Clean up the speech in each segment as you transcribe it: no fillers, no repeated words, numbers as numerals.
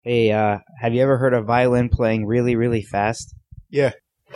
Hey, have you ever heard a violin playing really, really fast? Yeah.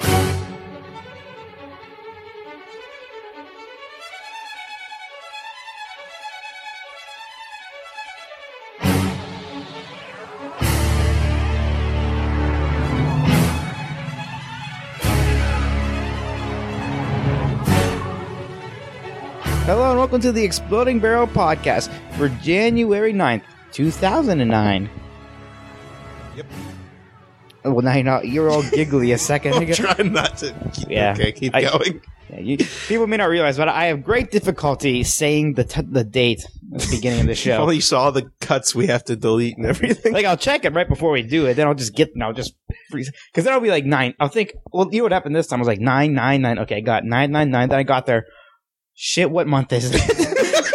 Hello and welcome to the Exploding Barrel Podcast for January 9th, 2009. Yep. Well, now you're all giggly a second I'm ago. trying not to. Keep going. Yeah, people may not realize, but I have great difficulty saying the date at the beginning of the If show. only you saw the cuts we have to delete and everything. Like, I'll check it right before we do it, then I'll just freeze. Because then I'll be like 9. I'll think, well, you know what happened this time? I was like 999. Okay, I got 999. Then I got there. Shit, what month is it?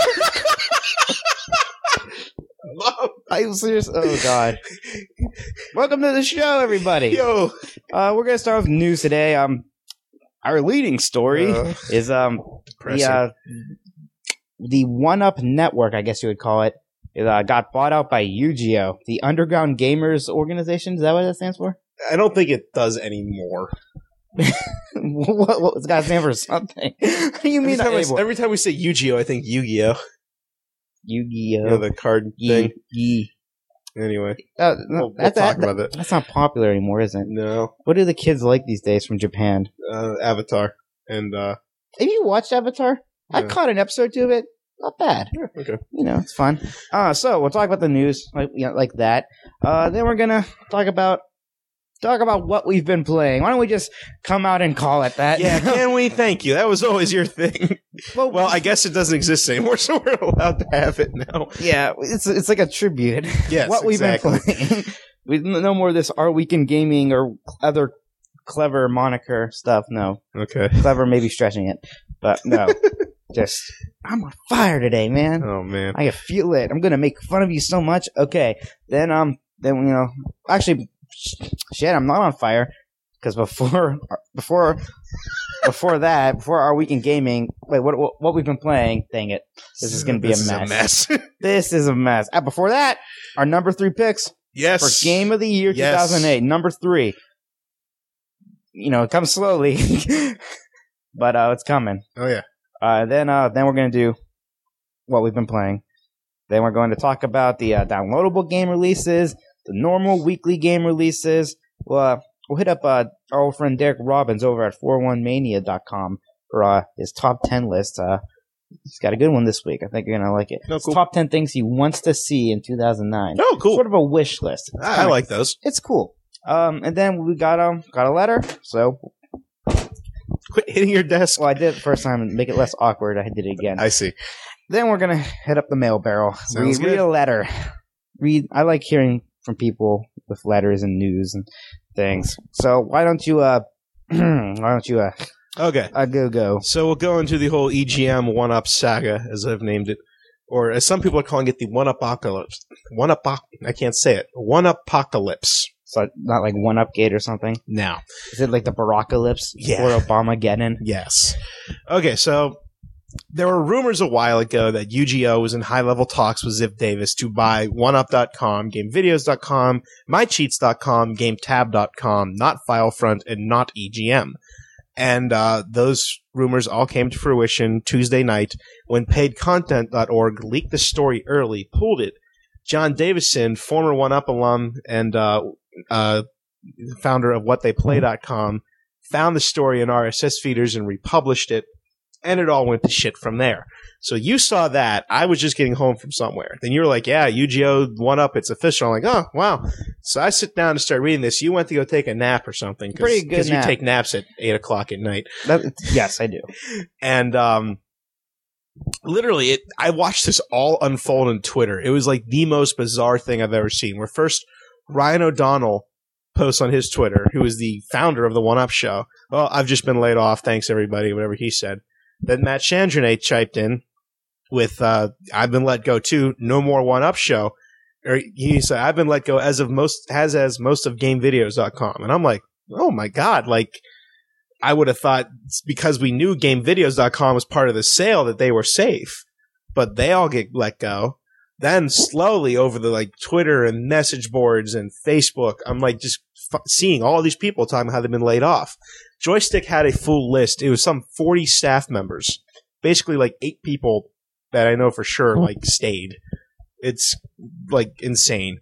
I was serious. Oh, God. Welcome to the show, everybody. Yo. We're going to start with news today. Our leading story is the 1UP Network, I guess you would call it. It got bought out by UGO, the Underground Gamers Organization. Is that what that stands for? I don't think it does anymore. What's got to stand for something? What do you mean? Every time we say Yu-Gi-Oh, I think Yu-Gi-Oh. Yu-Gi-Oh. The card thing. Anyway, we'll talk about it. That's not popular anymore, is it? No. What do the kids like these days from Japan? Avatar. And, have you watched Avatar? Yeah. I caught an episode or two of it. Not bad. Yeah, okay. You know, it's fun. So we'll talk about the news, like that. Then we're gonna talk about what we've been playing. Why don't we just come out and call it that? Yeah, can we? Thank you. That was always your thing. Well, I guess it doesn't exist anymore, so we're allowed to have it now. Yeah, it's like a tribute. Yes, what we've been playing. We no more of this Our Week in Gaming or other clever moniker stuff. No. Okay. Clever, maybe stretching it, but no. Just, I'm on fire today, man. Oh, man. I can feel it. I'm gonna make fun of you so much. Okay, then actually, shit, I'm not on fire because before Our Week in Gaming. Wait, what we've been playing? Dang it, this is gonna be a mess. This is a mess. Before that, our number 3 picks. Yes. For Game of the Year 2008, number 3. You know, it comes slowly, but it's coming. Oh yeah. Then we're gonna do what we've been playing. Then we're going to talk about the downloadable game releases, the normal weekly game releases. We'll hit up our old friend Derek Robbins over at 41mania.com for his top 10 list. He's got a good one this week. I think you're gonna like it. Oh, cool. Top 10 things he wants to see in 2009. Oh, cool. Sort of a wish list. I like those. It's cool. And then we got a letter. So quit hitting your desk. Well, I did it the first time and make it less awkward. I did it again. I see. Then we're gonna hit up the mail barrel. Sounds good. Read a letter. I like hearing from people with letters and news and things. So why don't you Okay. go. So we'll go into the whole EGM 1UP saga, as I've named it. Or as some people are calling it, the 1UPocalypse. I can't say it. 1UPocalypse. So not like 1UpGate or something? Now. Is it like the Barackalypse? Yeah. Or Obamageddon? Yes. Okay, so there were rumors a while ago that UGO was in high-level talks with Ziff Davis to buy 1UP.com, GameVideos.com, MyCheats.com, GameTab.com, not Filefront, and not EGM. And those rumors all came to fruition Tuesday night when PaidContent.org leaked the story early, pulled it. John Davison, former 1UP alum and founder of WhatTheyPlay.com, found the story in RSS feeders and republished it, and it all went to shit from there. So you saw that. I was just getting home from somewhere. Then you were like, yeah, UGO 1UP, it's official. I'm like, oh, wow. So I sit down to start reading this. You went to go take a nap or something. Pretty good Because you nap. take naps at 8 o'clock at night. Yes, I do. And literally, I watched this all unfold on Twitter. It was like the most bizarre thing I've ever seen. Where first, Ryan O'Donnell posts on his Twitter, who is the founder of the 1UP show. Well, I've just been laid off. Thanks, everybody, whatever he said. Then Matt Chandronate chiped in with, I've been let go too. No more 1UP show. Or he said, I've been let go as most of GameVideos.com. And I'm like, oh my God. Like, I would have thought because we knew GameVideos.com was part of the sale that they were safe. But they all get let go. then slowly over the like Twitter and message boards and Facebook, I'm like just seeing all these people talking about how they've been laid off. Joystick had a full list. It was some 40 staff members, basically like 8 people that I know for sure like stayed. It's like insane.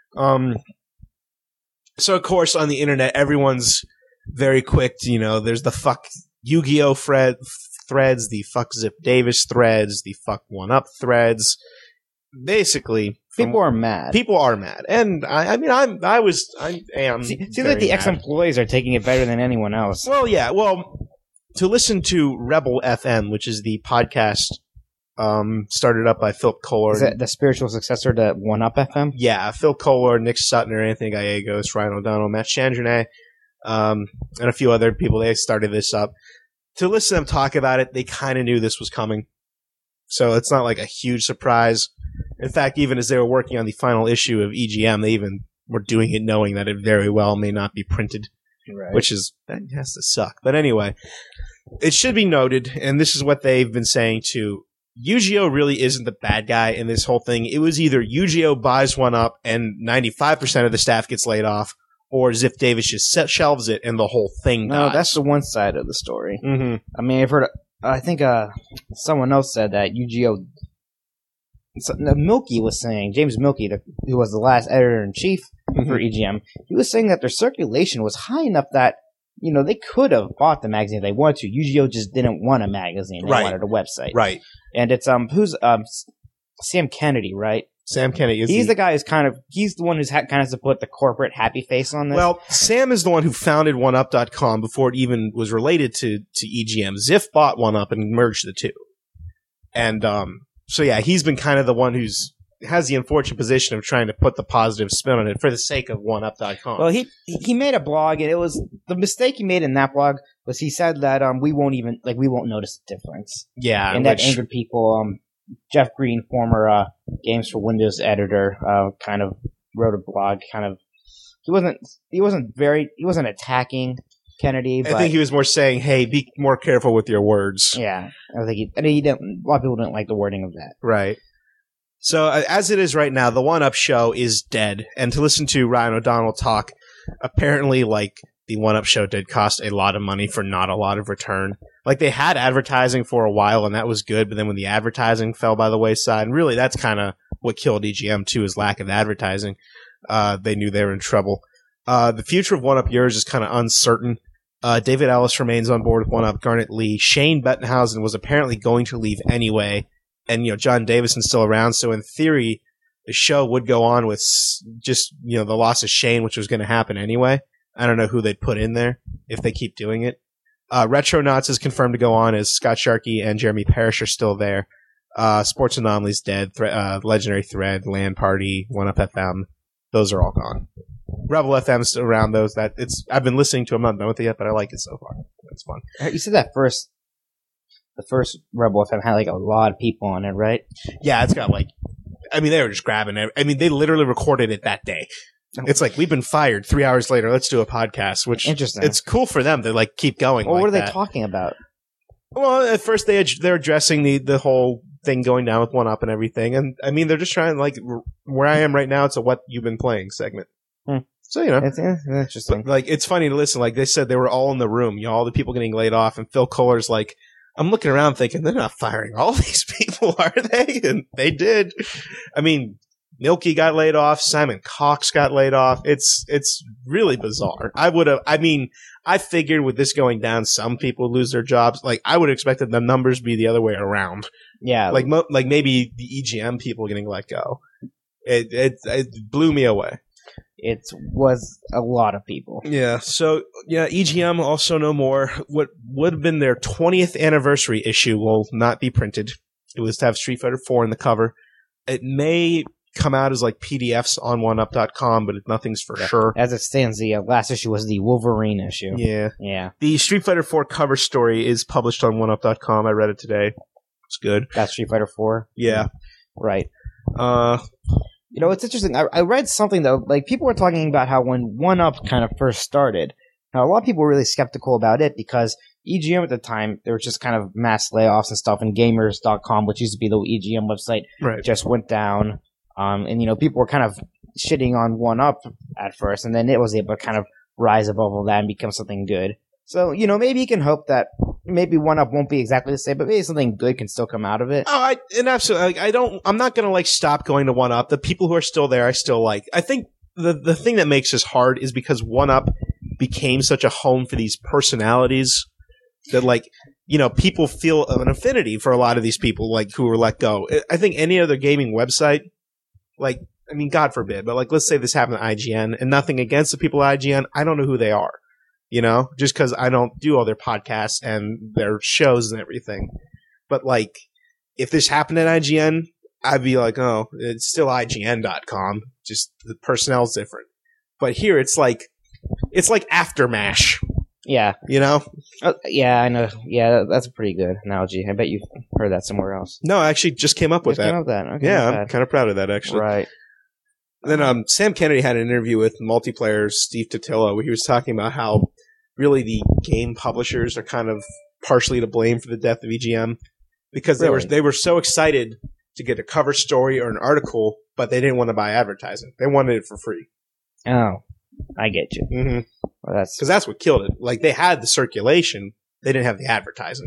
So of course on the internet, everyone's very quick to, there's the fuck Yu-Gi-Oh threads, the fuck Zip Davis threads, the fuck 1UP threads. Basically, people are mad. People are mad, and I am. Seems like the ex-employees are taking it better than anyone else. Well, yeah. Well, to listen to Rebel FM, which is the podcast started up by Phil Kohler. Is that the spiritual successor to 1UP FM? Yeah, Phil Kohler, Nick Sutner, Anthony Gallegos, Ryan O'Donnell, Matt Chandronay, and a few other people. They started this up. To listen to them talk about it, they kind of knew this was coming. So it's not like a huge surprise. In fact, even as they were working on the final issue of EGM, they even were doing it knowing that it very well may not be printed, right. Which that has to suck. But anyway, it should be noted, and this is what they've been saying too, Yu-Gi-Oh! Really isn't the bad guy in this whole thing. It was either Yu-Gi-Oh! Buys 1UP and 95% of the staff gets laid off, or Ziff Davis just shelves it and the whole thing dies. No, that's the one side of the story. Mm-hmm. I mean, I've heard. I think someone else said that Yu-Gi-Oh! Milky was saying, James Milky, who was the last editor-in-chief for EGM, he was saying that their circulation was high enough that, they could have bought the magazine if they wanted to. Yu-Gi-Oh! Just didn't want a magazine. They wanted a website. Right. And it's, who's, Sam Kennedy, right? Sam Kennedy. He's the guy he's the one who's kind of has to put the corporate happy face on this. Well, Sam is the one who founded 1UP.com before it even was related to EGM. Ziff bought 1UP and merged the two. And, so yeah, he's been kind of the one has the unfortunate position of trying to put the positive spin on it for the sake of 1UP.com. Well, he made a blog, and it was the mistake he made in that blog was he said that we won't notice the difference. Yeah, and that angered people. Jeff Green, former Games for Windows editor, kind of wrote a blog. He wasn't attacking Kennedy. But I think he was more saying, "Hey, be more careful with your words." Yeah, I think a lot of people didn't like the wording of that. Right. So as it is right now, the 1UP show is dead. And to listen to Ryan O'Donnell talk, apparently, like the 1UP show did cost a lot of money for not a lot of return. Like they had advertising for a while, and that was good. But then when the advertising fell by the wayside, and really that's kind of what killed EGM too, is lack of advertising. They knew they were in trouble. The future of 1UP Yours is kind of uncertain. David Ellis remains on board with 1UP. Garnet Lee. Shane Bettenhausen was apparently going to leave anyway. And, John Davison's still around. So in theory, the show would go on with just, the loss of Shane, which was going to happen anyway. I don't know who they'd put in there if they keep doing it. Retronauts is confirmed to go on as Scott Sharkey and Jeremy Parrish are still there. Sports Anomalies dead. Legendary Thread, Land Party, 1UP FM. Those are all gone. Rebel FM's still around those. I've been listening to them. I'm not done with it yet, but I like it so far. It's fun. You said that the first Rebel FM had like a lot of people on it, right? Yeah, it's got they were just grabbing it. They literally recorded it that day. It's like, we've been fired 3 hours later. Let's do a podcast, which interesting. It's cool for them to keep going. Well, what are they talking about? Well, at first they're addressing the whole thing going down with 1UP and everything. And they're just trying where I am right now. It's a what you've been playing segment. So, it's interesting. But, it's funny to listen. Like they said, they were all in the room, all the people getting laid off. And Phil Kohler's like, I'm looking around thinking, they're not firing all these people, are they? And they did. Milky got laid off. Simon Cox got laid off. It's really bizarre. I figured with this going down, some people lose their jobs. I would have expected the numbers be the other way around. Yeah. Maybe the EGM people getting let go. It blew me away. It was a lot of people. Yeah. So, EGM also no more. What would have been their 20th anniversary issue will not be printed. It was to have Street Fighter 4 in the cover. It may come out as PDFs on 1UP.com, but nothing's for sure. As it stands, the last issue was the Wolverine issue. Yeah. Yeah. The Street Fighter 4 cover story is published on 1UP.com. I read it today. It's good. That's Street Fighter 4? Yeah. Right. It's interesting. I read something, though. People were talking about how when 1UP kind of first started, now a lot of people were really skeptical about it because EGM at the time, there was just kind of mass layoffs and stuff, and Gamers.com, which used to be the EGM website, right, just went down. And people were kind of shitting on 1UP at first, and then it was able to kind of rise above all that and become something good. So, maybe you can hope that maybe 1UP won't be exactly the same, but maybe something good can still come out of it. Oh, absolutely. I'm not going to stop going to 1UP. The people who are still there, I still like. I think the thing that makes this hard is because 1UP became such a home for these personalities that people feel an affinity for a lot of these people who were let go. I think any other gaming website, God forbid, but let's say this happened to IGN, and nothing against the people at IGN, I don't know who they are. Just because I don't do all their podcasts and their shows and everything. But, if this happened at IGN, I'd be like, oh, it's still IGN.com. Just the personnel's different. But here, it's like Aftermash. Yeah. Yeah, I know. Yeah, that's a pretty good analogy. I bet you've heard that somewhere else. No, I actually just came up with that. Okay, yeah, I'm kind of proud of that, actually. Right. Then Sam Kennedy had an interview with multiplayer Steve Totilo where he was talking about how really the game publishers are kind of partially to blame for the death of EGM because they were so excited to get a cover story or an article, but they didn't want to buy advertising. They wanted it for free. Oh, I get you. Mm-hmm. Well, because that's what killed it. They had the circulation, they didn't have the advertising.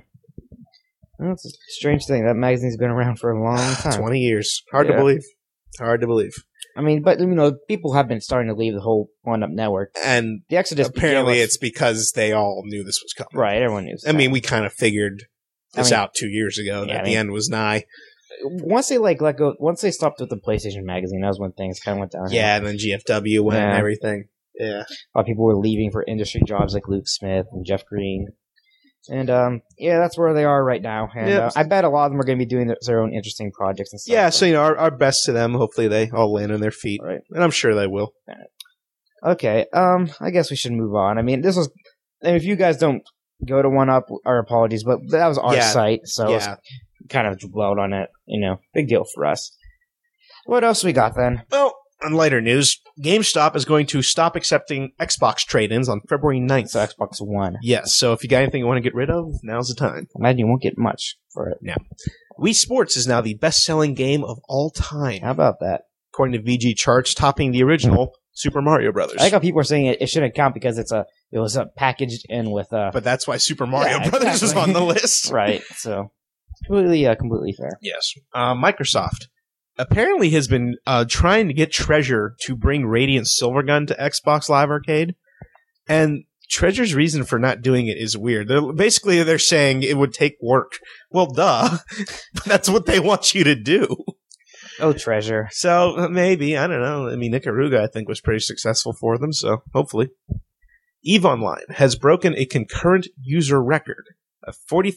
Well, it's a strange thing. That magazine's been around for a long time. 20 years. Hard to believe. Hard to believe. I mean, but people have been starting to leave the whole 1UP network, and the exodus. Apparently, it's because they all knew this was coming. Right, everyone knew. I mean, we kind of figured this out 2 years ago. That the end was nigh. Once they let go, once they stopped with the PlayStation magazine, that was when things kind of went down. Yeah, and then GFW went and everything. Yeah, a lot of people were leaving for industry jobs like Luke Smith and Jeff Green. And, that's where they are right now. And I bet a lot of them are going to be doing their own interesting projects and stuff. Yeah, so, our best to them. Hopefully they all land on their feet. Right. And I'm sure they will. Okay, I guess we should move on. I mean, if you guys don't go to 1UP, our apologies, but that was our site, so it's kind of dwelled on it. Big deal for us. What else we got then? Well, on lighter news, GameStop is going to stop accepting Xbox trade-ins on February 9th. So Xbox One. Yes, so if you got anything you want to get rid of, now's the time. Imagine you won't get much for it. Yeah. Wii Sports is now the best-selling game of all time. How about that? According to VG charts, topping the original Super Mario Brothers. I like how people are saying it shouldn't count because it was packaged in with But that's why Super Mario Brothers is on the list. Right, so completely fair. Yes. Microsoft apparently has been trying to get Treasure to bring Radiant Silvergun to Xbox Live Arcade. And Treasure's reason for not doing it is weird. They're saying it would take work. Well, duh. But that's what they want you to do. Oh, Treasure. So maybe, I don't know. I mean, Ikaruga, I think, was pretty successful for them, so hopefully. EVE Online has broken a concurrent user record of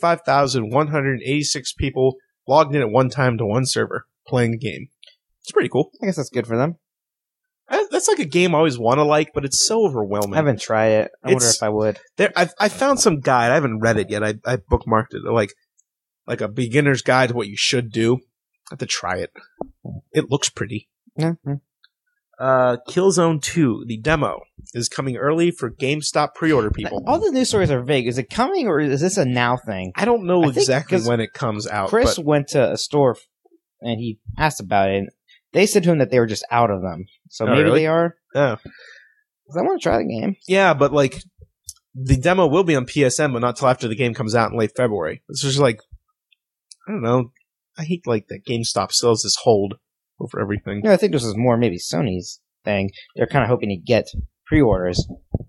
45,186 people logged in at one time to one server playing a game. It's pretty cool. I guess that's good for them. That's a game I always want to like, but it's so overwhelming. I haven't tried it. I wonder if I would. I found some guide. I haven't read it yet. I bookmarked it. Like a beginner's guide to what you should do. I have to try it. It looks pretty. Mm-hmm. Killzone 2, the demo, is coming early for GameStop pre-order people. All the news stories are vague. Is it coming or is this a now thing? I don't know exactly when it comes out. Chris went to a store and he asked about it. And they said to him that they were just out of them. So maybe really? They are. Oh. I want to try the game. Yeah, but the demo will be on PSN, but not till after the game comes out in late February. It's just I don't know. I hate that GameStop still has this hold over everything. No, I think this is more maybe Sony's thing. They're kind of hoping to get pre-orders.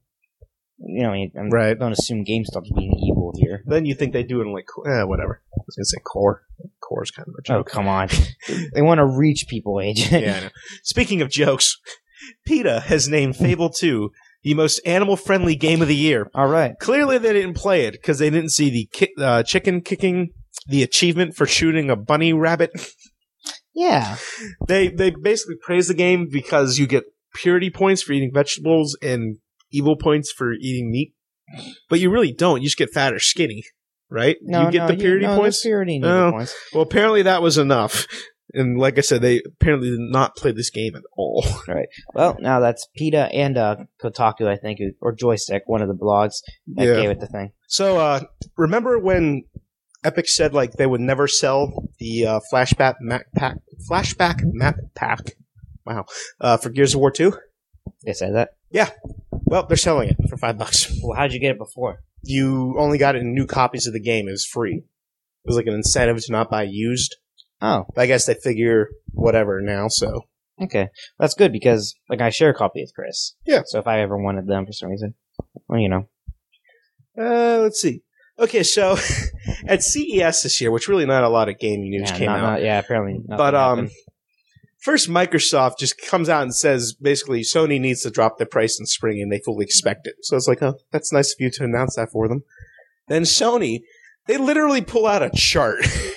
I don't assume GameStop's being evil here. Then you think they do it in whatever. I was going to say Core. Core's kind of a joke. Oh, come on. They want to reach people, Agent. Yeah, I know. Speaking of jokes, PETA has named Fable 2 the most animal-friendly game of the year. All right. Clearly they didn't play it because they didn't see the chicken kicking the achievement for shooting a bunny rabbit. Yeah. They basically praise the game because you get purity points for eating vegetables and evil points for eating meat. But you really don't. You just get fat or skinny, right? No, you get the purity points? Purity and evil points. Well, apparently that was enough. And like I said, they apparently did not play this game at all. All right. Well, now that's PETA and Kotaku, I think, or Joystick, one of the blogs that gave it the thing. So remember when Epic said like they would never sell the flashback map pack. Wow, for Gears of War 2. They said that. Well, they're selling it for $5. Well, how'd you get it before? You only got it in new copies of the game. It was free. It was like an incentive to not buy used. Oh, I guess they figure whatever now. So okay, that's good because like I share a copy with Chris. Yeah. So if I ever wanted them for some reason, well, you know. let's see. Okay, so at CES this year, which really not a lot of gaming news came out. Apparently. But first, Microsoft just comes out and says basically Sony needs to drop their price in spring, and they fully expect it. So it's like, oh, that's nice of you to announce that for them. Then Sony, they literally pull out a chart.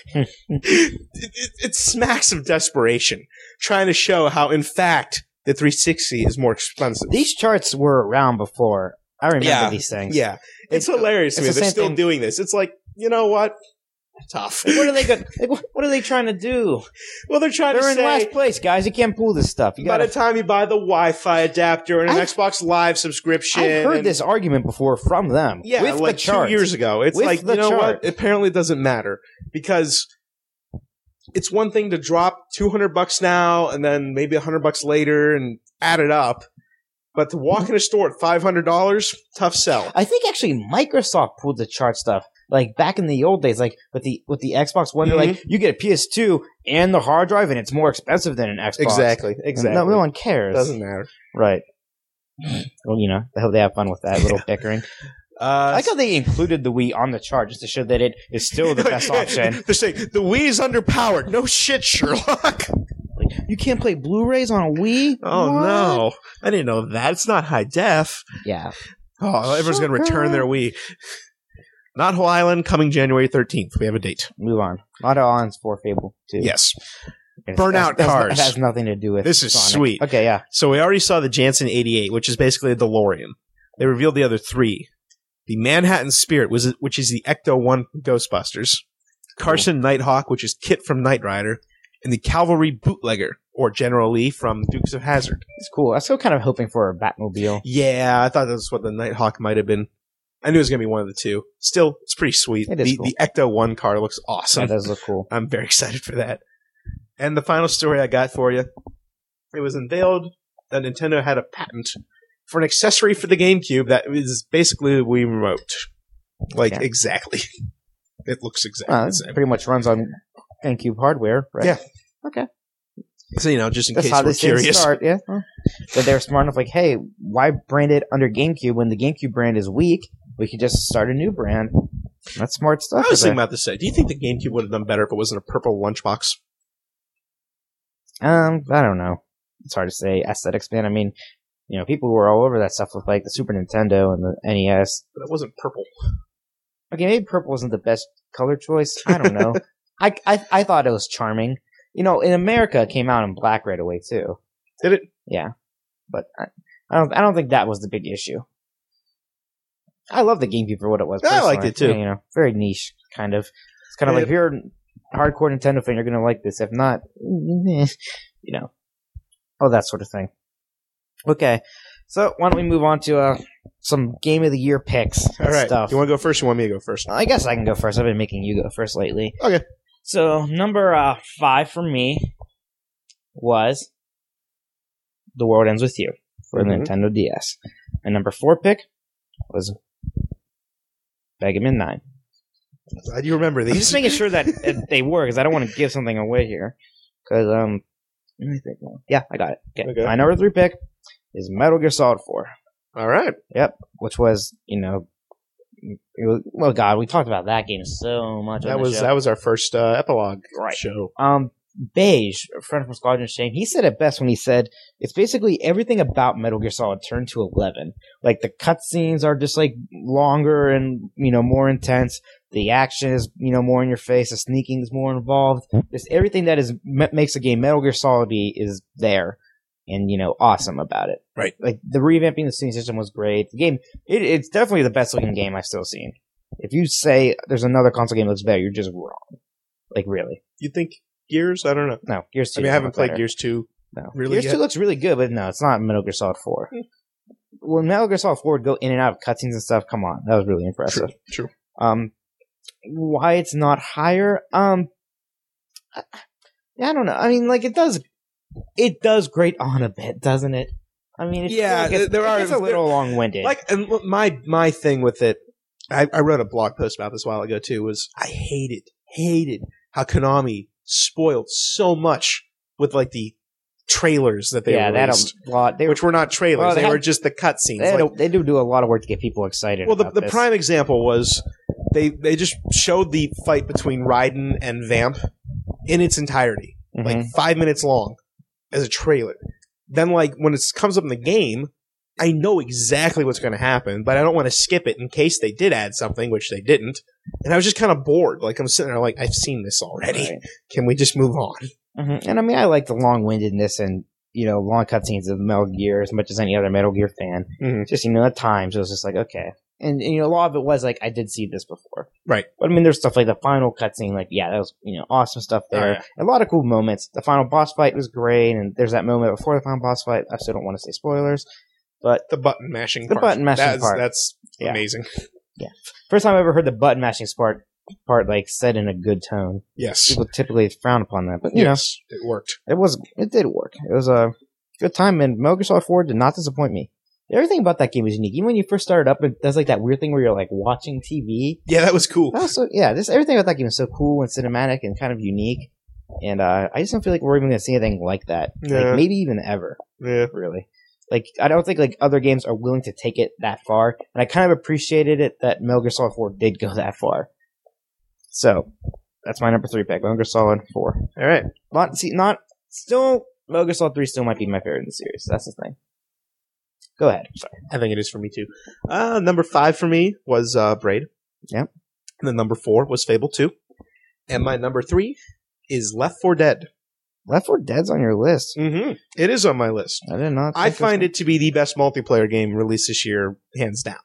it smacks of desperation, trying to show how, in fact, the 360 is more expensive. These charts were around before. I remember these things. Yeah, it's hilarious to me. the They're same still thing. doing this. It's like, you know what? Tough. What are they going? What are they trying to do? Well, they're trying They're to in say last place, guys. You can't pull this stuff. You by gotta. the time you buy the Wi-Fi adapter and an I've- Xbox Live subscription, I've heard and- this argument before from them. Yeah, with like the chart. 2 years ago. It's With like, the you know chart. what? Apparently it doesn't matter because it's one thing to drop $200 now and then maybe $100 later and add it up. But to walk in a store at $500, tough sell. I think actually Microsoft pulled the chart stuff. Like back in the old days, like with the Xbox One, they're like, you get a PS2 and the hard drive, and it's more expensive than an Xbox. Exactly. No one cares. Doesn't matter. Right. Well, you know, I hope they have fun with that little bickering. I like how they included the Wii on the chart just to show that it is still the best option. They're saying the Wii is underpowered. No shit, Sherlock. Like, you can't play Blu-rays on a Wii? Oh What? no, I didn't know that. It's not high def. Yeah. Oh, everyone's going to return their Wii. Knothole Island coming January 13th. We have a date. Move on. Not on for Fable 2. Yes. It's- Burnout Cars. That has nothing to do with This is Sonic. sweet. Okay, yeah. So we already saw the Janssen 88, which is basically a DeLorean. They revealed the other three. The Manhattan Spirit, which is the Ecto-1 from Ghostbusters. Carson Nighthawk, which is Kit from Knight Rider. And the Cavalry Bootlegger, or General Lee from Dukes of Hazzard. It's cool. I'm still kind of hoping for a Batmobile. Yeah, I thought that's what the Nighthawk might have been. I knew it was going to be one of the two. Still, it's pretty sweet. It is cool. The Ecto-1 car looks awesome. That does look cool. I'm very excited for that. And the final story I got for you. It was unveiled that Nintendo had a patent for an accessory for the GameCube that is basically the Wii Remote. Like, Yeah. exactly. It looks exactly the It same. pretty much runs on GameCube hardware, right? Yeah. Okay. So, you know, just in That's case how we're this thing curious. start, yeah. But they're smart enough, like, hey, why brand it under GameCube when the GameCube brand is weak? We could just start a new brand. That's smart stuff. I was thinking about this today. Do you think the GameCube would have done better if it wasn't a purple lunchbox? I don't know. It's hard to say. Aesthetics, man. I mean, you know, people were all over that stuff with like the Super Nintendo and the NES. But it wasn't purple. Okay, maybe purple wasn't the best color choice. I don't know. I thought it was charming. You know, in America, it came out in black right away too. Did it? Yeah, but I don't think that was the big issue. I love the GameCube for what it was. I liked personally. it, too. Yeah, you know, very niche, kind of. It's kind of like if you're a hardcore Nintendo fan, you're gonna like this. If not, you know, all that sort of thing. Okay, so why don't we move on to some Game of the Year picks? All right. Stuff. You want to go first or you want me to go first? I guess I can go first. I've been making you go first lately. Okay. So number 5 for me was The World Ends With You for the Nintendo DS. And number 4 pick was Mega Man 9. Glad you remember I'm these. just making sure that they were, because I don't want to give something away here. Because, let me think. Yeah, I got it. Okay. My number 3 pick is Metal Gear Solid 4. All right. Yep. Which was, you know, well, God, we talked about that game so much. That was our first epilogue Right. show. Beige, a friend from Squadron Shame, he said it best when he said it's basically everything about Metal Gear Solid turned to 11. Like the cutscenes are just like longer and, you know, more intense. The action is, you know, more in your face. The sneaking is more involved. Just everything that makes a game Metal Gear Solid is there, and you know, awesome about it. Right. Like the revamping the scene system was great. The game, it's definitely the best looking game I've still seen. If you say there's another console game that looks better, you're just wrong. Like really. You think Gears? I don't know. No, Gears 2. I mean, I haven't played better. Gears 2. No. Really Gears yet? 2 looks really good, but no, it's not Metal Gear Solid 4. When Metal Gear Solid 4 would go in and out of cutscenes and stuff, come on. That was really impressive. True. why it's not higher. I don't know. I mean, like it does grate on a bit, doesn't it? I mean, it's a little long-winded. Like, and my thing with it, I wrote a blog post about this a while ago too. Was I hated how Konami spoiled so much with like the trailers that they released, which were not trailers; they were just the cutscenes. They do a lot of work to get people excited. Well, the prime example was they just showed the fight between Raiden and Vamp in its entirety, like 5 minutes long, as a trailer. Then, like when it comes up in the game, I know exactly what's going to happen, but I don't want to skip it in case they did add something, which they didn't. And I was just kind of bored. Like I'm sitting there, like I've seen this already. Right. Can we just move on? And I mean, I like the long-windedness and, long cutscenes of Metal Gear as much as any other Metal Gear fan. Just, at times it was just like, okay. And, a lot of it was like, I did see this before. Right. But I mean, there's stuff like the final cutscene, like, yeah, that was, awesome stuff there. Oh, yeah. A lot of cool moments. The final boss fight was great, and there's that moment before the final boss fight. I still don't want to say spoilers, but the button mashing part. That's amazing. Yeah. First time I ever heard the button mashing part like said in a good tone. Yes. People typically frown upon that, but yes, it worked. It did work. It was a good time, and Metal Gear Solid 4 did not disappoint me. Everything about that game was unique. Even when you first started up, it does like that weird thing where you're like watching TV. Yeah, that was cool. Everything about that game is so cool and cinematic and kind of unique. And I just don't feel like we're even going to see anything like that. Yeah. Like, maybe even ever. Yeah. Really. Like, I don't think like other games are willing to take it that far. And I kind of appreciated it that Metal Gear Solid 4 did go that far. So, that's my number 3 pick. Metal Gear Solid 4. All right. Metal Gear Solid 3 still might be my favorite in the series. That's the thing. Go ahead. Sorry. I think it is for me too. Number 5 for me was Braid. Yep. And then number 4 was Fable 2. And my number 3 is Left 4 Dead. Left 4 Dead's on your list. Mm-hmm. It is on my list. I did not. I find it to be the best multiplayer game released this year, hands down.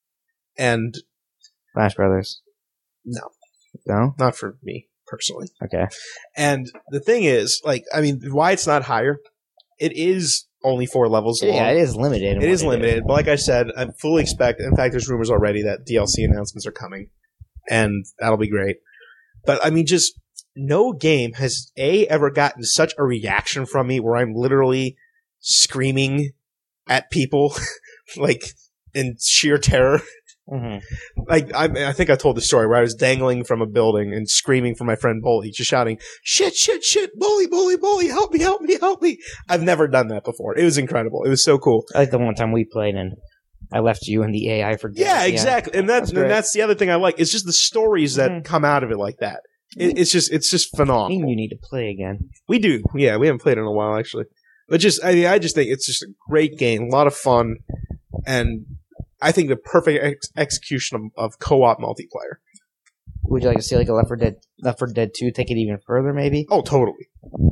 And Smash Brothers. No. No? Not for me, personally. Okay. And the thing is, why it's not higher, it is only 4 levels long. Yeah, it is limited. It is limited, but like I said, I fully expect, in fact, there's rumors already that DLC announcements are coming, and that'll be great. But, I mean, just no game has, ever gotten such a reaction from me where I'm literally screaming at people, like, in sheer terror. Mm-hmm. Like, I think I told the story where I was dangling from a building and screaming for my friend Bully, just shouting, shit, Bully, help me. I've never done that before. It was incredible. It was so cool. I like the one time we played and I left you in the AI for dead. Yeah, exactly. Yeah. And that's the other thing I like. It's just the stories that come out of it like that. It's just phenomenal. I think you need to play again. We do. Yeah, we haven't played in a while, actually. But I just think it's just a great game, a lot of fun, and I think the perfect execution of co-op multiplayer. Would you like to see like a Left 4 Dead 2 take it even further, maybe? Oh, totally.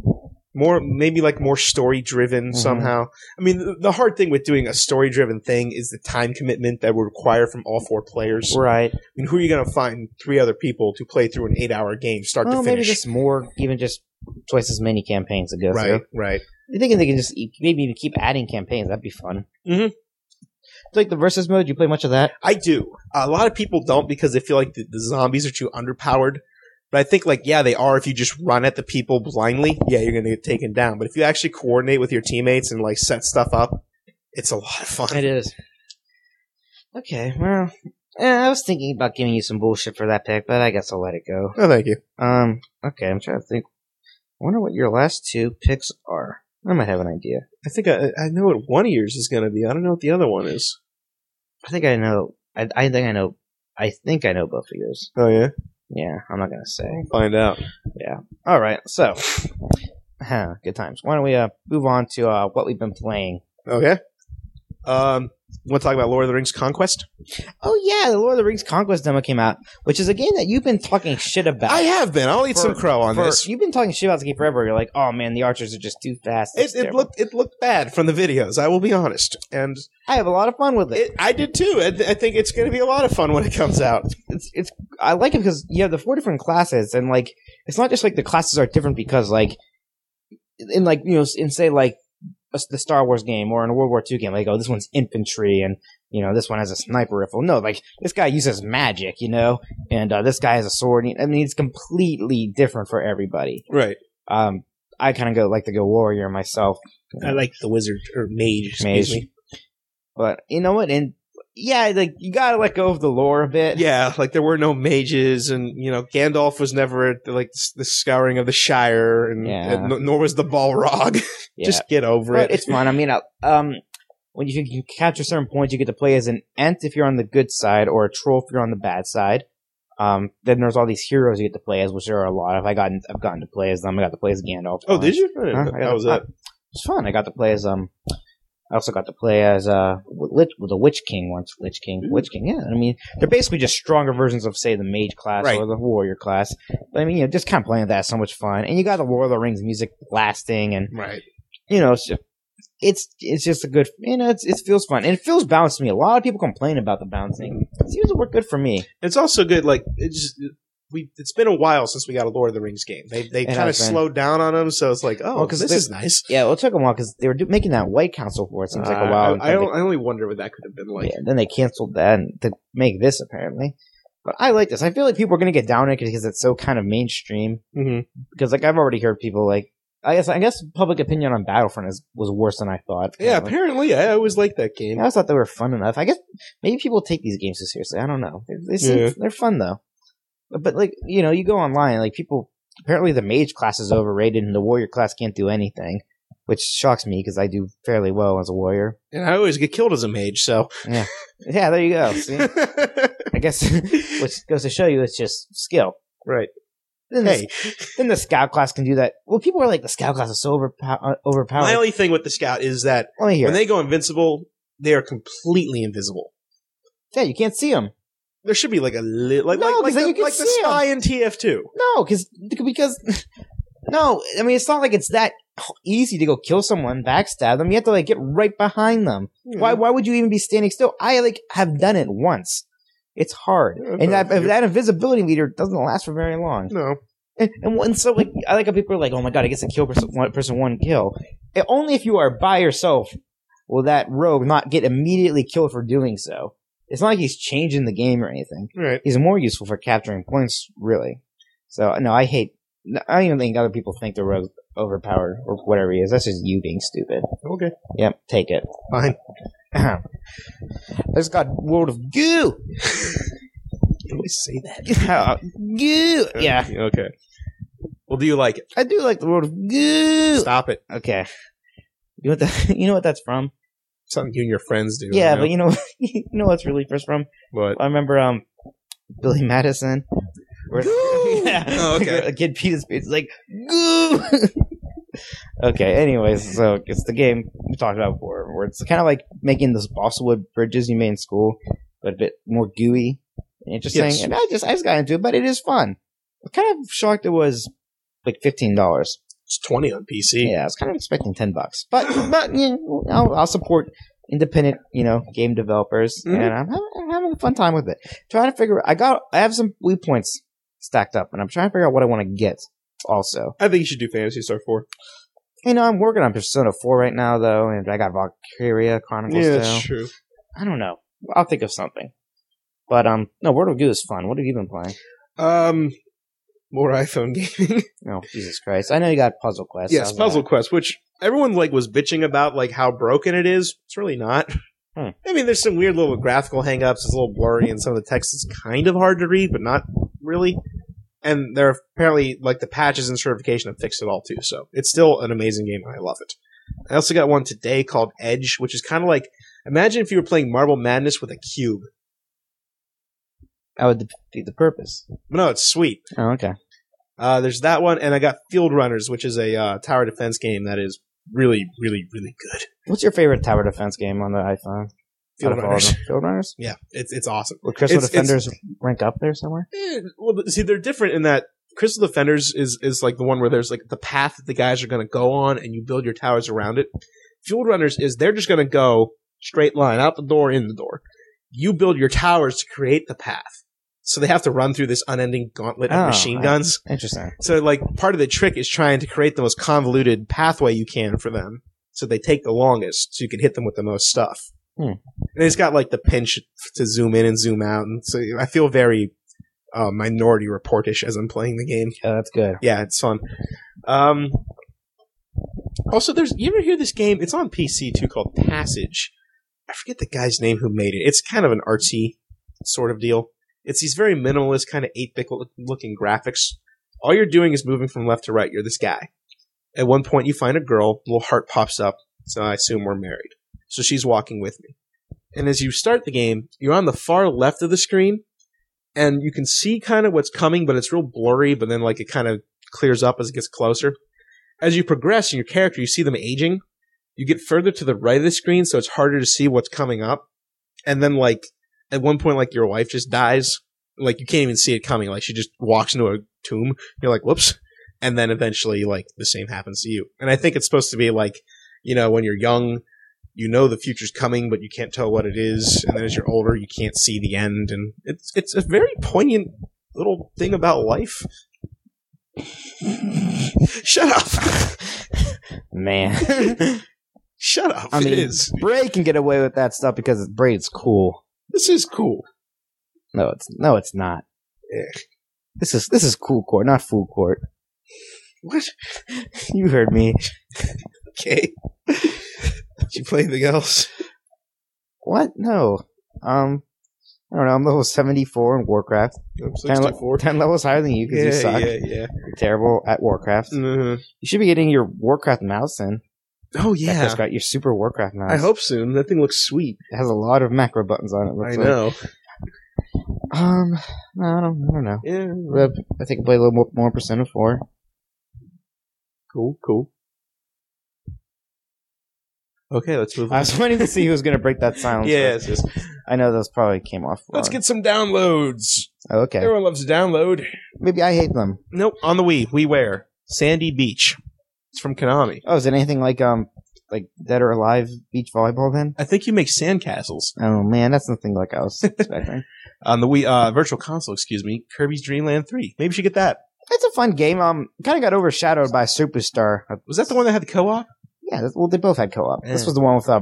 Maybe more story-driven somehow. I mean, the hard thing with doing a story-driven thing is the time commitment that would require from all 4 players. Right. I mean, who are you going to find 3 other people to play through an 8-hour game, start to finish? Maybe just more, even just twice as many campaigns to go through. Right. I think they can just maybe even keep adding campaigns. That'd be fun. Mm-hmm. Like the versus mode, you play much of that? I do. A lot of people don't because they feel like the zombies are too underpowered. But I think, they are. If you just run at the people blindly, you're going to get taken down. But if you actually coordinate with your teammates and, set stuff up, it's a lot of fun. It is. Okay, well, I was thinking about giving you some bullshit for that pick, but I guess I'll let it go. Oh, thank you. Okay, I'm trying to think. I wonder what your last 2 picks are. I might have an idea. I think I know what one of yours is going to be. I don't know what the other one is. I think I know. I think I know. I think I know both of yours. Oh, yeah? Yeah, I'm not going to say. We'll find out. Yeah. All right, so. Good times. Why don't we move on to what we've been playing? Okay. Want to talk about Lord of the Rings Conquest? Oh, yeah, the Lord of the Rings Conquest demo came out, which is a game that you've been talking shit about. I have been. I'll eat some crow on this. You've been talking shit about this game forever. You're like, oh, man, the archers are just too fast. It looked bad from the videos, I will be honest. And I have a lot of fun with it. I did, too. I think it's going to be a lot of fun when it comes out. I like it because you have the 4 different classes, and, it's not just, the classes are different because, in say, the Star Wars game or in a World War II game, this one's infantry and this one has a sniper rifle. No, like, this guy uses magic, and this guy has a sword. I mean, it's completely different for everybody. Right. I kind of like to go warrior myself. I like the wizard or mage. Excuse me. But you know what? And yeah, like, you gotta let go of the lore a bit. Yeah, like there were no mages, and Gandalf was never like the scouring of the Shire, and nor was the Balrog. Yeah. Just get over But it. it's fun. I mean, when you capture certain points, you get to play as an Ent if you're on the good side, or a Troll if you're on the bad side. Then there's all these heroes you get to play as, which there are a lot of. I've gotten to play as them. I got to play as Gandalf. Oh, did you? How was that? It's fun. I got to play as I also got to play as the Witch King once. Witch King, yeah. I mean, they're basically just stronger versions of, say, the Mage class or the Warrior class. But I mean, just kind of playing with that is so much fun. And you got the Lord of the Rings music blasting, and it's just a good, it feels fun. And it feels balanced to me. A lot of people complain about the bouncing. It seems to work good for me. It's also good, like, it's been a while since we got a Lord of the Rings game. They kind of slowed down on them, so it's like, this is nice. Yeah, well, it took a while because they were making that White Council for it. Seems like a while. I only wonder what that could have been like. Yeah, then they canceled that to make this, apparently. But I like this. I feel like people are going to get down on it because it's so kind of mainstream. Mm-hmm. Because, like, I've already heard people, like, I guess public opinion on Battlefront was worse than I thought. Yeah, apparently. I always liked that game. I always thought they were fun enough. I guess maybe people take these games too seriously. I don't know. They're fun, though. But, like, you go online, like, people, apparently the Mage class is overrated and the Warrior class can't do anything, which shocks me because I do fairly well as a Warrior. And I always get killed as a Mage, so. Yeah. Yeah, there you go. See? I guess, which goes to show you it's just skill. Right. Then the Scout class can do that. Well, people are like, the Scout class is so overpowered. My only thing with the Scout is that when they go invincible, they are completely invisible. Yeah, you can't see them. There should be like the spy in TF2. No, because no, I mean, it's not like it's that easy to go kill someone, backstab them. You have to like get right behind them. Mm-hmm. Why would you even be standing still? I have done it once. It's hard, and that invisibility meter doesn't last for very long. No, and so like I like how people are like, oh my god, I get to kill person one kill. Only if you are by yourself will that rogue not get immediately killed for doing so. It's not like he's changing the game or anything. Right. He's more useful for capturing points, really. So no, I don't even think other people think the rogue overpowered or whatever he is. That's just you being stupid. Okay. Yep, take it. Fine. I just got World of Goo. You always say that. Goo. Yeah. Okay. Well, do you like it? I do like the World of Goo. Stop it. Okay. You know what that's from? Something you and your friends do. Yeah, but you know what's really first from? What? I remember Billy Madison. Yeah. Oh, okay. A kid peed his pants like goo. Okay. Anyways, so it's the game we talked about before, where it's kind of like making those balsa wood bridges you made in school, but a bit more gooey and interesting. Yes. And I just got into it, but it is fun. I'm kind of shocked it was like $15. It's $20 on PC. Yeah, I was kind of expecting $10, but I'll support independent, game developers, and I'm having a fun time with it. Trying to figure. I have some Wii points stacked up, and I'm trying to figure out what I want to get. Also, I think you should do Phantasy Star 4. I'm working on Persona 4 right now, though, and I got Valkyria Chronicles. Yeah, that's true. I don't know. I'll think of something. But no, World of Goo is fun. What have you been playing? More iPhone gaming. Oh, Jesus Christ! I know you got Puzzle Quest. Yes, Puzzle Quest, which everyone was bitching about, how broken it is. It's really not. I mean, there's some weird little graphical hangups. It's a little blurry, and some of the text is kind of hard to read, but not really. And there are apparently, the patches and certification have fixed it all, too. So it's still an amazing game, and I love it. I also got one today called Edge, which is kind of like, imagine if you were playing Marble Madness with a cube. That would defeat the purpose. No, it's sweet. Oh, okay. There's that one, and I got Field Runners, which is a tower defense game that is really, really, really good. What's your favorite tower defense game on the iPhone? Field Runners. Field Runners? Yeah, it's awesome. Would Crystal Defenders rank up there somewhere? Well, see, they're different in that Crystal Defenders is like the one where there's the path that the guys are going to go on, and you build your towers around it. Field Runners is they're just going to go straight line, out the door, in the door. You build your towers to create the path. So they have to run through this unending gauntlet of machine guns. Interesting. So, part of the trick is trying to create the most convoluted pathway you can for them. So they take the longest, so you can hit them with the most stuff. And it's got like the pinch to zoom in and zoom out, and so I feel very Minority Report-ish as I'm playing the game. Yeah, that's good. Yeah, it's fun. Also, you ever hear this game? It's on PC too, called Passage. I forget the guy's name who made it. It's kind of an artsy sort of deal. It's these very minimalist, kind of 8-bit looking graphics. All you're doing is moving from left to right. You're this guy. At one point, you find a girl. A little heart pops up. So I assume we're married. So she's walking with me. And as you start the game, you're on the far left of the screen, and you can see kind of what's coming, but it's real blurry, but then like it kind of clears up as it gets closer. As you progress in your character, you see them aging. You get further to the right of the screen, so it's harder to see what's coming up. And then like at one point, like your wife just dies. Like you can't even see it coming. Like she just walks into a tomb. You're like, whoops. And then eventually like the same happens to you. And I think it's supposed to be like, you know, when you're young, you know the future's coming, but you can't tell what it is. And then as you're older, you can't see the end. And it's a very poignant little thing about life. Shut up. Man. Shut up. I mean, it is. Braid can get away with that stuff because Braid's cool. This is cool. No, it's not. Yeah. This is cool court, not food court. What? You heard me. Okay. Did you play anything else? What? No. I don't know. I'm level 74 in Warcraft. 10 levels higher than you because you suck. Yeah. You're terrible at Warcraft. Mm-hmm. You should be getting your Warcraft mouse in. Oh, yeah. That's got your super Warcraft mouse. I hope soon. That thing looks sweet. It has a lot of macro buttons on it. I know. I don't know. Yeah. I think I play a little more Persona 4. Cool. Okay, let's move on. I was waiting to see who was going to break that silence. Yes. I know those probably came off. Let's get some downloads. Oh, okay. Everyone loves to download. Maybe I hate them. Nope. On the Wii, WiiWare. Sandy Beach. It's from Konami. Oh, is it anything like Dead or Alive beach volleyball then? I think you make sandcastles. Oh man, that's nothing like I was expecting. On the Wii Virtual Console, Kirby's Dream Land 3. Maybe you should get that. It's a fun game. Kind of got overshadowed by Superstar. Was that the one that had the co-op? Yeah, they both had co-op. Yeah. This was the one with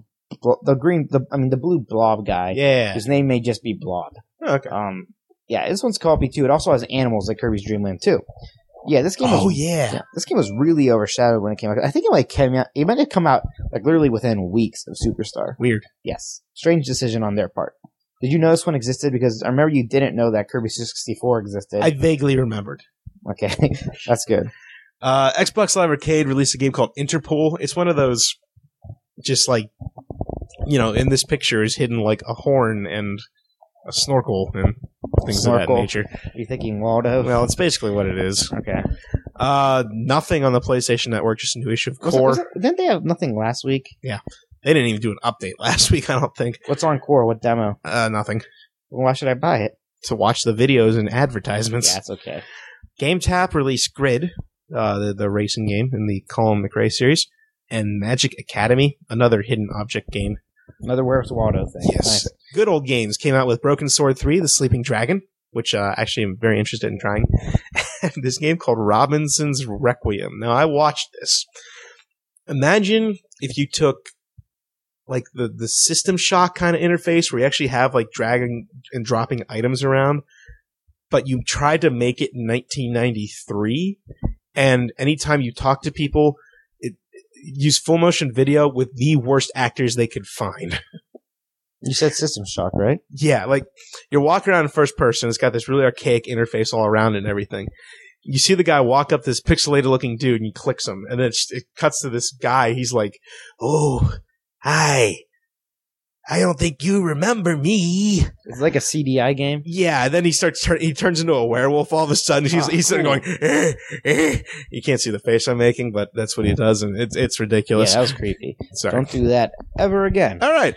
the blue blob guy. Yeah. His name may just be Blob. Okay. Yeah, this one's co-op too. It also has animals like Kirby's Dream Land 2. Yeah, this game. This game was really overshadowed when it came out. I think it might have come out like literally within weeks of Superstar. Weird. Yes, strange decision on their part. Did you know this one existed? Because I remember you didn't know that Kirby 64 existed. I vaguely remembered. Okay, that's good. Xbox Live Arcade released a game called Interpol. It's one of those, just like, you know, in this picture is hidden like a horn and a snorkel and things of that nature. Are you thinking Waldo? Well, it's basically what it is. Okay. Nothing on the PlayStation Network, just a new issue of Core. Didn't they have nothing last week? Yeah. They didn't even do an update last week, I don't think. What's on Core? What demo? Nothing. Well, why should I buy it? To watch the videos and advertisements. Yeah, that's okay. GameTap released Grid, the racing game in the Colin McRae series, and Magic Academy, another hidden object game. Another Where's Waldo thing. Yes. Nice. Good old games came out with Broken Sword 3, The Sleeping Dragon, which actually I'm very interested in trying. And this game called Robinson's Requiem. Now, I watched this. Imagine if you took like the System Shock kind of interface where you actually have like dragging and dropping items around, but you tried to make it in 1993, and anytime you talk to people, use full motion video with the worst actors they could find. You said System Shock, right? Yeah, like you're walking around in first person. It's got this really archaic interface all around it and everything. You see the guy walk up this pixelated looking dude and he clicks him, and then it cuts to this guy. He's like, "Oh, hi. I don't think you remember me." It's like a CDI game. Yeah, and then he turns into a werewolf all of a sudden. He's sitting going, You can't see the face I'm making, but that's what he does, and it's ridiculous. Yeah, that was creepy. Sorry. Don't do that ever again. All right.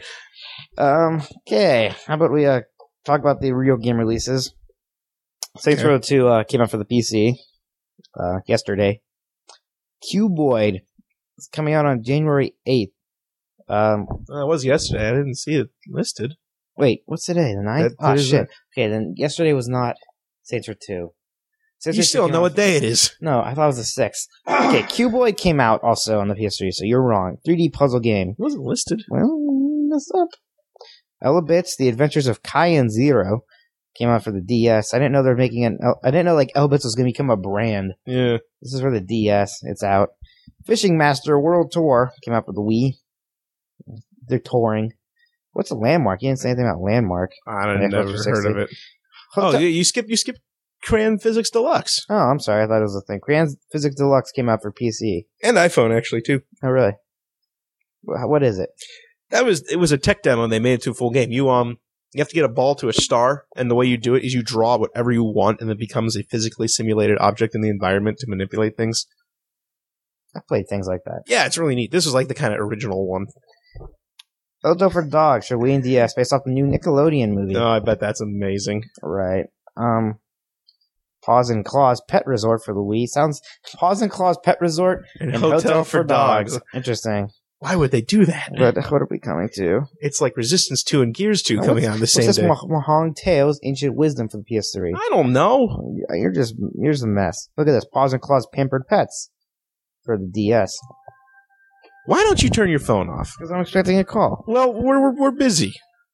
Okay. How about we talk about the real game releases? Saints Row 2 came out for the PC yesterday. Cuboid is coming out on January 8th. It was yesterday. I didn't see it listed. Wait, what's today? The 9th? That Shit. it. Okay, then yesterday was not Saints Row 2. You still know what day it is. No, I thought it was the 6th. Okay, Cuboid came out also on the PS3, so you're wrong. 3D puzzle game. It wasn't listed. Well, messed up. Elebits: The Adventures of Kai and Zero came out for the DS. I didn't know they're making I didn't know like Elebits was going to become a brand. Yeah. This is for the DS. It's out. Fishing Master World Tour came out for the Wii. They're touring. What's a Landmark? You didn't say anything about Landmark. I never heard of it. Hotel- You skipped Crayon Physics Deluxe. Oh, I'm sorry. I thought it was a thing. Crayon Physics Deluxe came out for PC. And iPhone, actually, too. Oh, really? What is it? It was a tech demo, and they made it to a full game. You have to get a ball to a star, and the way you do it is you draw whatever you want, and it becomes a physically simulated object in the environment to manipulate things. I've played things like that. Yeah, it's really neat. This was like the kind of original one. Photo for Dogs for Wii and DS based off the new Nickelodeon movie. Oh, I bet that's amazing. Right. Paws and Claws Pet Resort for the Wii. Sounds Paws and Claws Pet Resort And and Hotel for Dogs. Interesting. Why would they do that? What are we coming to? It's like Resistance 2 and Gears 2 coming out on the same What's this day. Mahong Tales Ancient Wisdom for the PS3? I don't know. You're a mess. Look at this. Paws and Claws Pampered Pets for the DS. Why don't you turn your phone off? Because I'm expecting a call. Well, we're busy.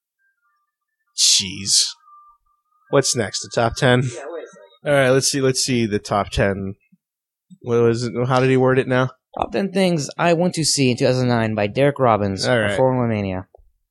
Jeez. What's next? The top 10? Yeah, wait a second. All right, let's see the top 10. What was it? How did he word it now? Top 10 Things I Want to See in 2009 by Derek Robbins All right. of Formula Mania.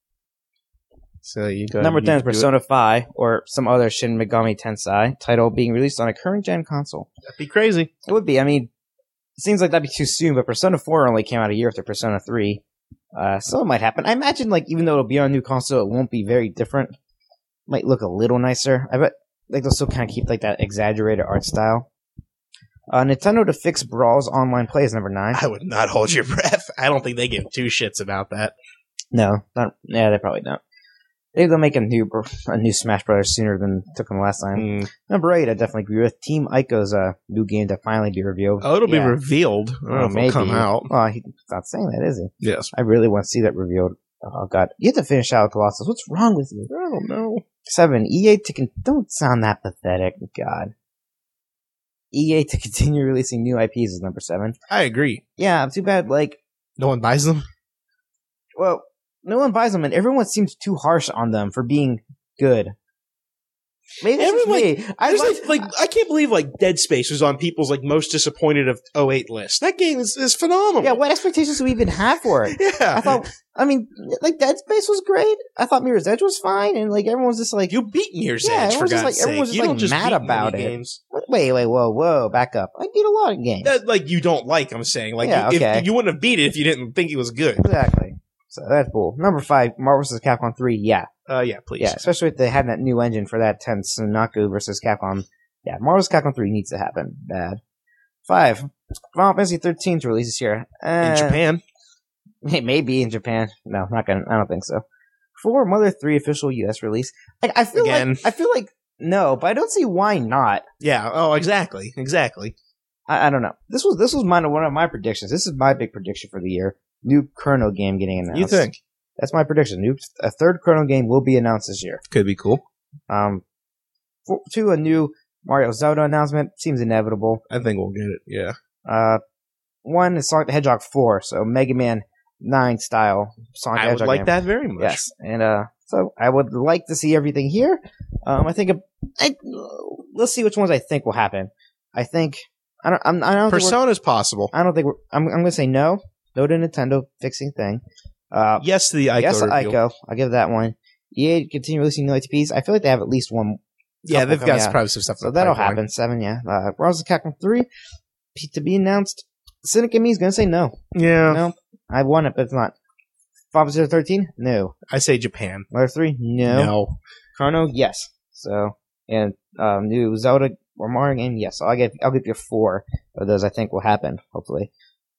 So you go. Number 10 is Persona 5 or some other Shin Megami Tensei title being released on a current gen console. That'd be crazy. It would be. I mean, it seems like that'd be too soon, but Persona 4 only came out a year after Persona 3. So it might happen. I imagine, like, even though it'll be on a new console, it won't be very different. Might look a little nicer. I bet like they'll still kind of keep like that exaggerated art style. Nintendo to fix Brawl's online play is number 9. I would not hold your breath. I don't think they give two shits about that. No, yeah, they probably don't. Maybe they'll make a new Smash Brothers sooner than it took them last time. Number 8, I definitely agree with Team Ico's new game to finally be revealed. Oh, it'll be revealed. I don't know if maybe. it'll come out. Well, he's not saying that, is he? Yes. I really want to see that revealed. Oh, God. You have to finish Shadow Colossus. What's wrong with you? I don't know. 7, EA to... Don't sound that pathetic. God. EA to continue releasing new IPs is number 7. I agree. Yeah, too bad, like... No one buys them? Well, no one buys them, and everyone seems too harsh on them for being good. Maybe it's me. I can't believe like Dead Space was on people's like most disappointed of 08 list. That game is phenomenal. Yeah, what expectations do we even have for it? Yeah. I mean, like Dead Space was great. I thought Mirror's Edge was fine, and like everyone was just like, You beat Mirror's Edge, for God's sake. Everyone was You don't just just mad beat about many it. games. Wait, whoa, back up. I beat a lot of games. Like you don't like, I'm saying. Like Yeah, okay. if you wouldn't have beat it if you didn't think it was good. Exactly. So that's cool. Number 5, Marvel vs. Capcom 3. Yeah. Yeah, please. Yeah, especially if they had that new engine for that Tenshinhan vs. Capcom. Yeah, Marvel vs. Capcom 3 needs to happen. Bad. 5, Final Fantasy 13 to release this year. In Japan. It may be in Japan. No, I don't think so. 4, Mother 3 official US release. I feel like no, but I don't see why not. Yeah. Oh, exactly. I don't know. This was one of my predictions. This is my big prediction for the year. New Chrono game getting announced. You think? That's my prediction. A third Chrono game will be announced this year. Could be cool. 2, a new Mario Zelda announcement. Seems inevitable. I think we'll get it. Yeah. 1 is Sonic the Hedgehog 4, so Mega Man 9 style Sonic the I Hedgehog would like game. that very much. Yes, and so I would like to see everything here. I think let's see which ones I think will happen. I don't. Persona's possible. I don't think I'm going to say no. No to Nintendo fixing thing. Yes to the Ico yes to reveal. Ico. I'll give that one. EA continue releasing new IPs. I feel like they have at least one. Yeah, they've got out. probably some stuff. So that'll happen. 7, yeah. Marvel vs. Capcom 3 to be announced. Cynic and me is going to say no. Yeah. No, I want it, but it's not. Final Fantasy 13? No. I say Japan. Mother 3? No. No. Chrono? Yes. So, and new Zelda or Mario game? Yes. So I'll give you 4 of those. I think will happen. Hopefully.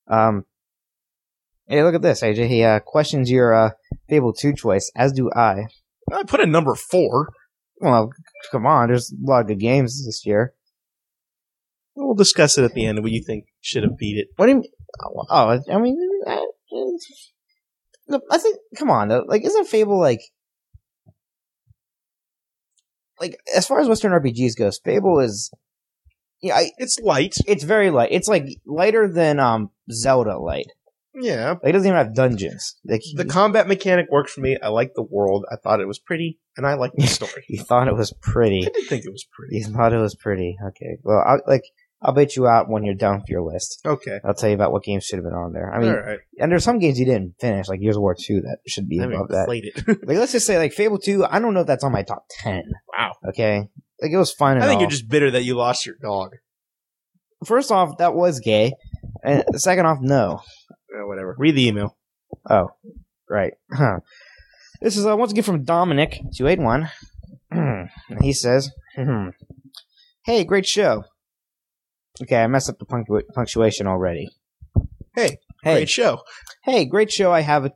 Hey, look at this, AJ. He questions your Fable 2 choice, as do I. I put a number 4. Well, come on. There's a lot of good games this year. We'll discuss it at the end. What do you think should have beat it? What do you mean? Oh, I mean, I think, come on, though. Like, isn't Fable, like, as far as Western RPGs goes, Fable is, yeah, It's light. it's very light. It's, like, lighter than, Zelda light. Yeah. Like, it doesn't even have dungeons. Like, The combat mechanic worked for me. I liked the world. I thought it was pretty, and I liked the story. you thought it was pretty. I did think it was pretty. You thought it was pretty. Okay. Well, I'll bait you out when you're done with your list. Okay. I'll tell you about what games should have been on there. I mean, all right. and there's some games you didn't finish, like Gears of War 2, that should be I above mean, that. played it. Like, let's just say, like, Fable 2, I don't know if that's on my top 10. Wow. Okay? Like, it was fun and I think all. you're just bitter that you lost your dog. First off, that was gay. And second off, no. Whatever. Read the email. Oh, right. Huh. This is once again from Dominic281. He says, "Hey, great show." Okay, I messed up the punctuation already. Hey, great show. Hey, great show. I have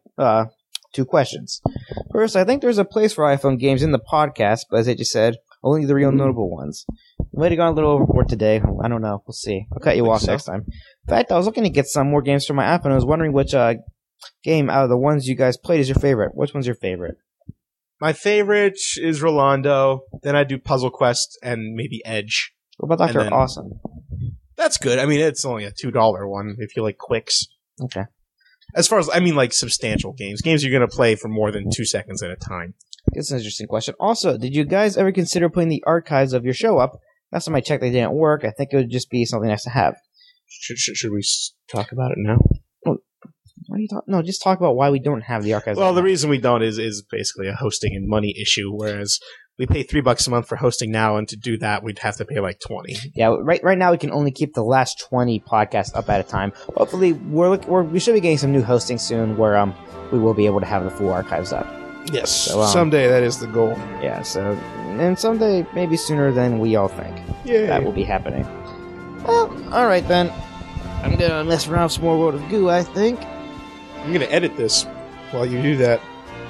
2 questions. First, I think there's a place for iPhone games in the podcast, but as I just said, only the real notable ones. Might have gone a little overboard today. I don't know. We'll see. I'll cut you off next time. In fact, I was looking to get some more games for my iPhone. I was wondering which game out of the ones you guys played is your favorite. Which one's your favorite? My favorite is Rolando. Then I do Puzzle Quest and maybe Edge. What about Dr. Awesome? That's good. I mean, it's only a $2 one if you like quicks. Okay. As far as, I mean, like substantial games. Games you're going to play for more than 2 seconds at a time. That's an interesting question. Also, did you guys ever consider putting the archives of your show up? Last time I checked, they didn't work. I think it would just be something nice to have. Should we talk about it now? What are you talking? No, just talk about why we don't have the archives. Well, the reason we don't is basically a hosting and money issue, whereas we pay $3 a month for hosting now, and to do that, we'd have to pay like $20. Yeah, right now we can only keep the last 20 podcasts up at a time. Hopefully, we should be getting some new hosting soon where we will be able to have the full archives up. Yes, so, someday that is the goal. Yeah, so, and someday, maybe sooner than we all think. Yeah, that will be happening. Well, alright then. I'm gonna mess around with some more World of Goo, I think. I'm gonna edit this while you do that.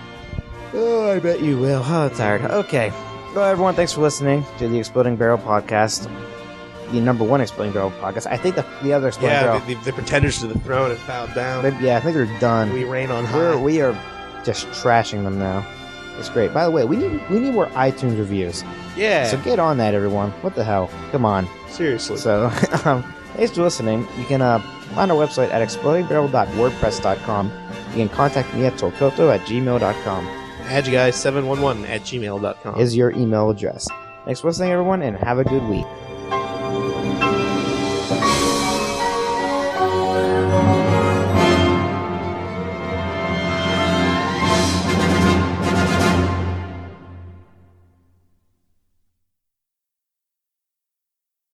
Oh, I bet you will. Oh, I'm tired. Okay. Well, everyone, thanks for listening to the Exploding Barrel podcast. The number 1 Exploding Barrel podcast. I think the other Exploding Barrel... Yeah, the pretenders to the throne have bowed down. I think they're done. We reign on high. We are just trashing them now. It's great. By the way, we need more iTunes reviews. Yeah. So get on that, everyone. What the hell? Come on. Seriously. So, thanks for listening. You can find our website at explodingbarrel.wordpress.com. You can contact me at tolkoto@gmail.com. AdGuy711 at gmail.com is your email address. Thanks for listening, everyone, and have a good week.